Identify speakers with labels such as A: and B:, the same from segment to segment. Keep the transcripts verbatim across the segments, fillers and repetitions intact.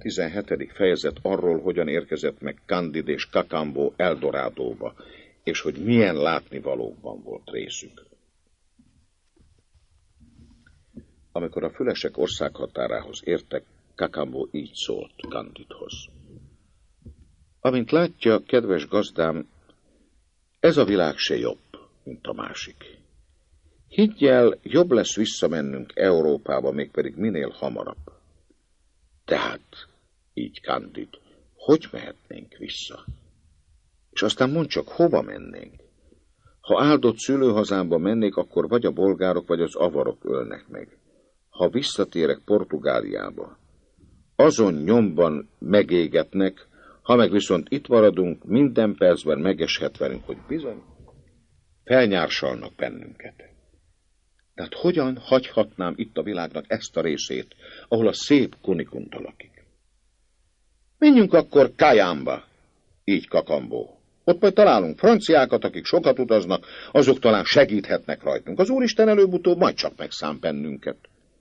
A: tizenhetedik fejezet arról, hogyan érkezett meg Candide és Cacambo Eldorádóba, és hogy milyen látnivalókban volt részük. Amikor a fülesek országhatárához értek, Cacambo így szólt Candidhoz. Amint látja, kedves gazdám, ez a világ se jobb, mint a másik. Higgy el, jobb lesz visszamennünk Európába, mégpedig minél hamarabb. Tehát, így Candid, hogy mehetnénk vissza? És aztán mondd csak, hova mennénk? Ha áldott szülőhazámba mennék, akkor vagy a bolgárok, vagy az avarok ölnek meg. Ha visszatérek Portugáliába, azon nyomban megégetnek, ha meg viszont itt maradunk, minden percben megeshet velünk, hogy bizony, felnyársalnak bennünket. Tehát hogyan hagyhatnám itt a világnak ezt a részét, ahol a szép Kunikunda lakik? Menjünk akkor Cayambe, így Cacambo. Ott majd találunk franciákat, akik sokat utaznak, azok talán segíthetnek rajtunk. Az Úristen előbb-utóbb majd csak megszám bennünket.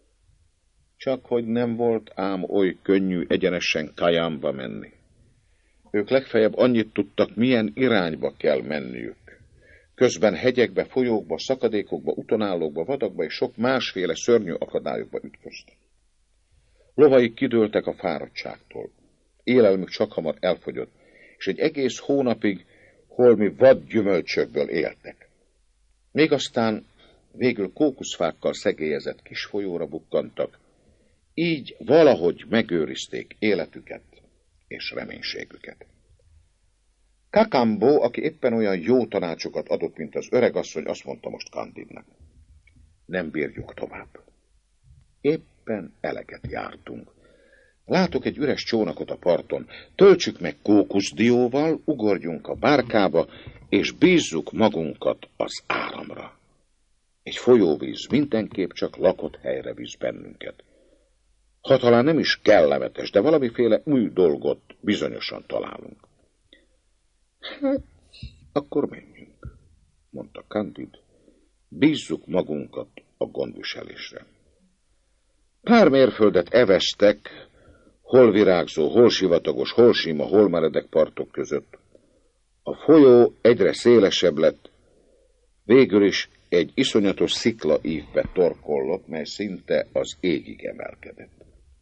A: Csak hogy nem volt ám oly könnyű egyenesen Cayambe menni. Ők legfeljebb annyit tudtak, milyen irányba kell menniük. Közben hegyekbe, folyókba, szakadékokba, utonállókba, vadakba és sok másféle szörnyű akadályokba ütköztek. Lovaik kidőltek a fáradtságtól. Élelmük csak hamar elfogyott, és egy egész hónapig holmi vad gyümölcsökből éltek. Még aztán végül kókuszfákkal szegélyezett kis folyóra bukkantak, így valahogy megőrizték életüket és reménységüket. Cacambo, aki éppen olyan jó tanácsokat adott, mint az öregasszony, azt mondta most Candidnak. Nem bírjuk tovább. Éppen eleget jártunk. Látok egy üres csónakot a parton. Töltsük meg kókuszdióval, ugorjunk a bárkába, és bízzuk magunkat az áramra. Egy folyóvíz mindenképp csak lakott helyre visz bennünket. Ha talán nem is kellemetes, de valamiféle új dolgot bizonyosan találunk. Hát, akkor menjünk, mondta Candid. Bízzuk magunkat a gondviselésre. Pár mérföldet eveztek, hol virágzó, hol sivatagos, hol sima, hol meredek partok között. A folyó egyre szélesebb lett, végül is egy iszonyatos sziklaívbe torkollott, mely szinte az égig emelkedett.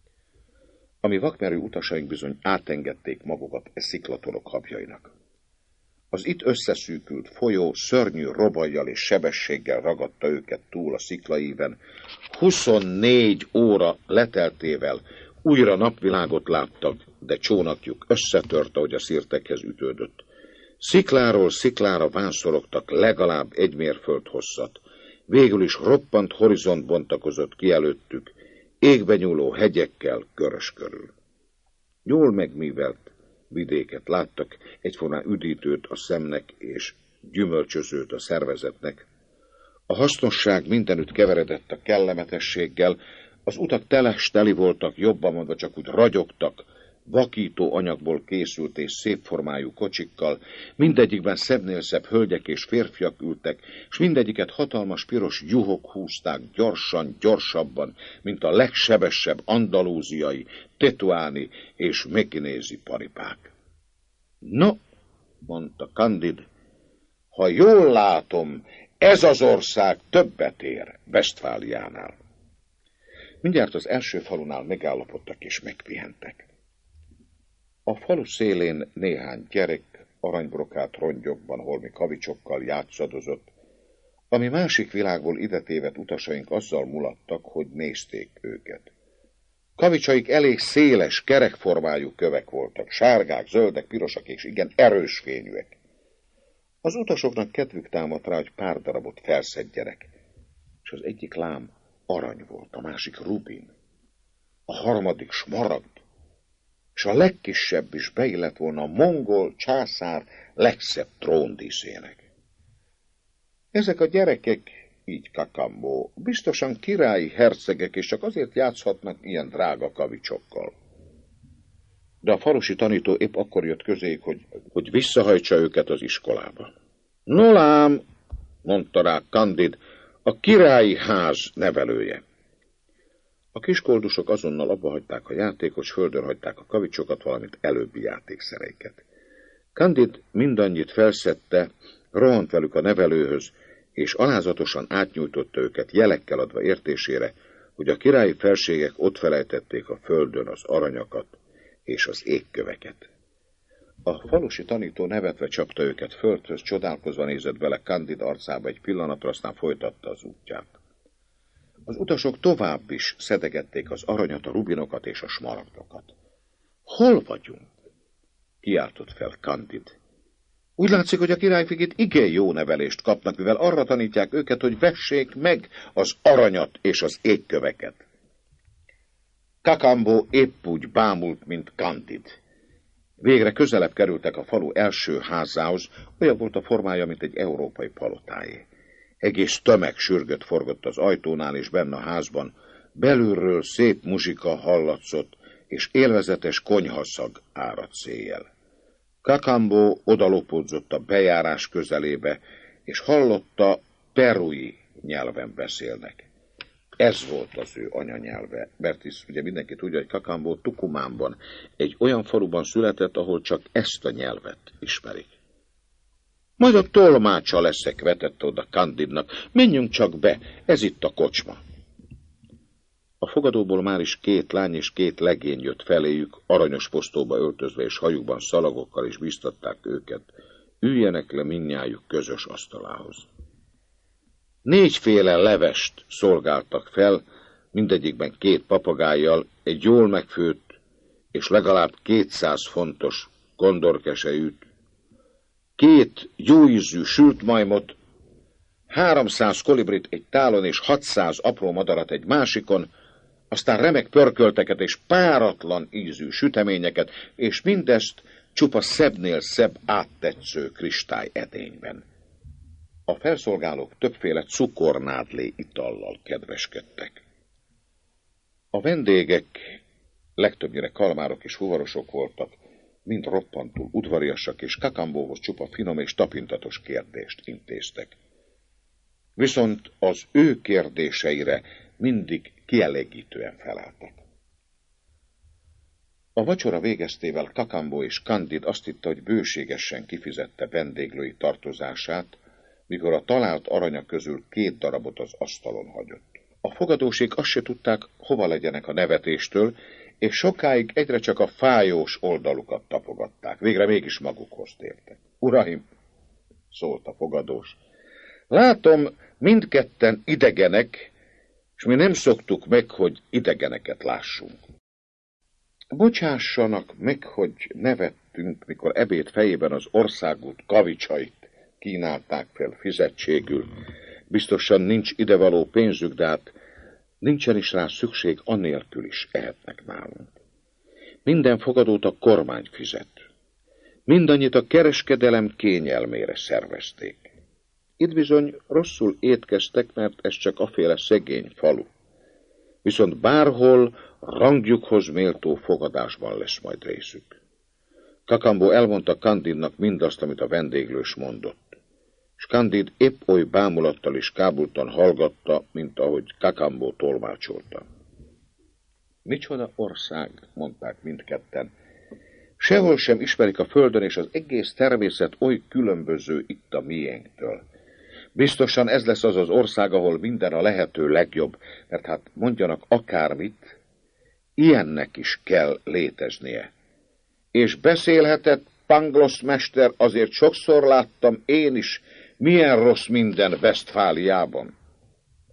A: A mi vakmerő utasaink bizony átengedték magukat e sziklatorok habjainak. Az itt összeszűkült folyó szörnyű robajjal és sebességgel ragadta őket túl a sziklaíven. huszonnégy óra leteltével újra napvilágot láttak, de csónakjuk összetört, ahogy a szirtekhez ütődött. Szikláról sziklára vánszorogtak legalább egy mérföld hosszat. Végül is roppant horizont bontakozott ki előttük, égbe nyúló hegyekkel körös körül. Jól megművelt vidéket láttak, egyformán üdítőt a szemnek és gyümölcsözőt a szervezetnek. A hasznosság mindenütt keveredett a kellemetességgel, az utak teles teli voltak, jobban mondva csak úgy ragyogtak, vakító anyagból készült és szép formájú kocsikkal, mindegyikben szebbnél szebb hölgyek és férfiak ültek, és mindegyiket hatalmas piros juhok húzták gyorsan, gyorsabban, mint a legsebesebb andalúziai, tetuáni és mekinézi paripák. No, mondta Candid, ha jól látom, ez az ország többet ér Westfáliánál. Mindjárt az első falunál megállapodtak és megpihentek. A falu szélén néhány gyerek aranybrokát rongyokban holmi kavicsokkal játszadozott, ami másik világból idetévedt utasaink azzal mulattak, hogy nézték őket. Kavicsaik elég széles, kerekformájú kövek voltak, sárgák, zöldek, pirosak és igen erős fényűek. Az utasoknak kedvük támadt rá, hogy pár darabot felszedjenek, és az egyik lám arany volt, a másik rubin, a harmadik smaragd, és a legkisebb is beillett volna a mongol császár legszebb tróndíszének. Ezek a gyerekek, így Cacambo, biztosan királyi hercegek, és csak azért játszhatnak ilyen drága kavicsokkal. De a falusi tanító épp akkor jött közéjük, hogy, hogy visszahajtsa őket az iskolába. No lám, mondta rá Candid, a királyi ház nevelője. A kiskoldusok azonnal abbahagyták a játékot, s földön hagyták a kavicsokat, valamint előbbi játékszereiket. Candide mindannyit felszedte, rohant velük a nevelőhöz, és alázatosan átnyújtotta őket, jelekkel adva értésére, hogy a királyi felségek ott felejtették a földön az aranyakat és az égköveket. A falusi tanító nevetve csapta őket földhöz, csodálkozva nézett bele Candide arcába egy pillanatra, aztán folytatta az útját. Az utasok tovább is szedegették az aranyat, a rubinokat és a smaragdokat. Hol vagyunk? Kiáltott fel Candide. Úgy látszik, hogy a királyfik igen jó nevelést kapnak, mivel arra tanítják őket, hogy vessék meg az aranyat és az égköveket. Cacambo épp úgy bámult, mint Candide. Végre közelebb kerültek a falu első házához, olyan volt a formája, mint egy európai palotáé. Egész tömeg sürgött forgott az ajtónál, és benne a házban belülről szép muzsika hallatszott, és élvezetes konyhaszag áradt széjjel. Cacambo odalopódzott a bejárás közelébe, és hallotta, perui nyelven beszélnek. Ez volt az ő anyanyelve, mert hisz ugye mindenki tudja, hogy Cacambo Tucumánban, egy olyan faluban született, ahol csak ezt a nyelvet ismerik. Majd a tolmácsa leszek, vetette oda Candide-nak. Menjünk csak be, ez itt a kocsma. A fogadóból már is két lány és két legény jött feléjük, aranyos posztóba öltözve és hajukban szalagokkal, és biztatták őket. Üljenek le mindnyájuk közös asztalához. Négyféle levest szolgáltak fel, mindegyikben két papagájjal, egy jól megfőtt és legalább kétszáz fontos kondorkesejűt, két jóízű sült majmot, háromszáz kolibrit egy tálon és hatszáz apró madarat egy másikon, aztán remek pörkölteket és páratlan ízű süteményeket, és mindezt csupa szebbnél szebb áttetsző kristály edényben. A felszolgálók többféle cukornádlé itallal kedveskedtek. A vendégek legtöbbnyire kalmárok és fuvarosok voltak, mind roppantul udvariasak, és Cacambóhoz csupa finom és tapintatos kérdést intéztek. Viszont az ő kérdéseire mindig kielégítően feleltek. A vacsora végeztével Cacambo és Candide azt hitte, hogy bőségesen kifizette vendéglői tartozását, mikor a talált aranyak közül két darabot az asztalon hagyott. A fogadósék azt se tudták, hova legyenek a nevetéstől, és sokáig egyre csak a fájós oldalukat tapogatták. Végre mégis magukhoz tértek. Uraim, szólt a fogadós, látom, mindketten idegenek, és mi nem szoktuk meg, hogy idegeneket lássunk. Bocsássanak meg, hogy nevettünk, mikor ebéd fejében az országút kavicsait kínálták fel fizetségül. Biztosan nincs idevaló pénzük, de hát nincsen is rá szükség, anélkül is ehetnek nálunk. Minden fogadót a kormány fizet. Mindannyit a kereskedelem kényelmére szervezték. Itt bizony rosszul étkeztek, mert ez csak aféle szegény falu. Viszont bárhol rangjukhoz méltó fogadásban lesz majd részük. Cacambo elmondta Candide-nak mindazt, amit a vendéglős mondott. És Candide épp oly bámulattal és kábultan hallgatta, mint ahogy Cacambo tolmácsolta. Micsoda ország, mondták mindketten. Sehol sem ismerik a földön, és az egész természet oly különböző itt a miénktől. Biztosan ez lesz az az ország, ahol minden a lehető legjobb, mert hát mondjanak akármit, ilyennek is kell léteznie. És beszélhetett Pangloss mester, azért sokszor láttam én is, milyen rossz minden Westfáliában.